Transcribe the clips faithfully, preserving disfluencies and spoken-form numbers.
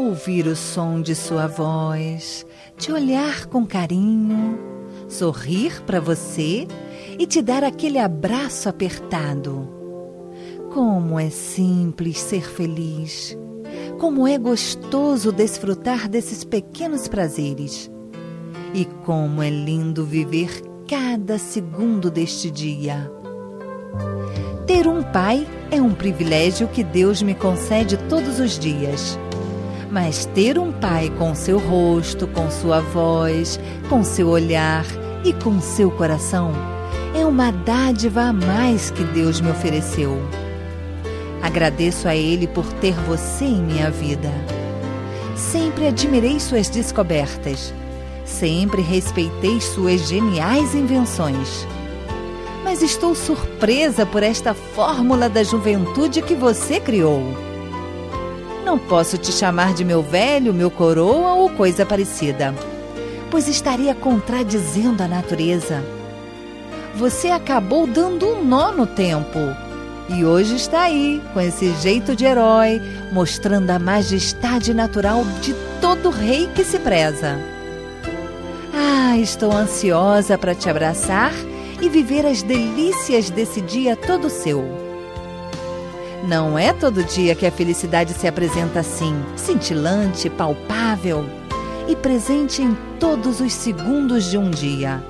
ouvir o som de sua voz, te olhar com carinho, sorrir para você e te dar aquele abraço apertado. Como é simples ser feliz, como é gostoso desfrutar desses pequenos prazeres e como é lindo viver cada segundo deste dia. Ter um pai é um privilégio que Deus me concede todos os dias. Mas ter um pai com seu rosto, com sua voz, com seu olhar e com seu coração é uma dádiva a mais que Deus me ofereceu. Agradeço a Ele por ter você em minha vida. Sempre admirei suas descobertas. Sempre respeitei suas geniais invenções. Mas estou surpresa por esta fórmula da juventude que você criou. Não posso te chamar de meu velho, meu coroa ou coisa parecida, pois estaria contradizendo a natureza. Você acabou dando um nó no tempo e hoje está aí, com esse jeito de herói, mostrando a majestade natural de todo rei que se preza. Ah, estou ansiosa para te abraçar e viver as delícias desse dia todo seu. Não é todo dia que a felicidade se apresenta assim, cintilante, palpável e presente em todos os segundos de um dia.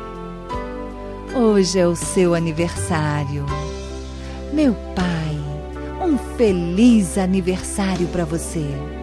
Hoje é o seu aniversário. Meu pai, um feliz aniversário para você.